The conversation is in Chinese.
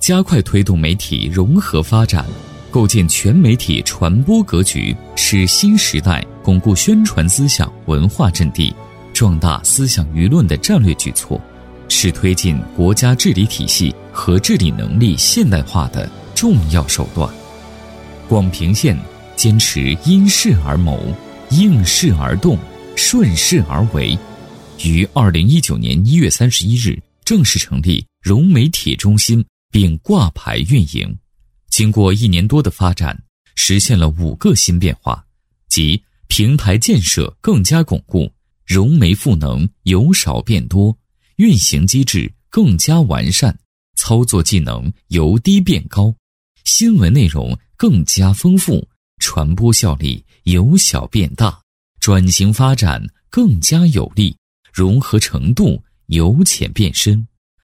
加快推动媒体融合发展，构建全媒体传播格局，是新时代巩固宣传思想文化阵地、壮大思想舆论的战略举措，是推进国家治理体系和治理能力现代化的重要手段。广平县坚持因势而谋、应势而动、顺势而为，于2019年1月31日正式成立融媒体中心并挂牌运营。经过1年多的发展，实现了5个新变化，即平台建设更加巩固，融媒赋能由少变多，运行机制更加完善，操作技能由低变高，新闻内容更加丰富，传播效力由小变大，转型发展更加有力，融合程度由浅变深。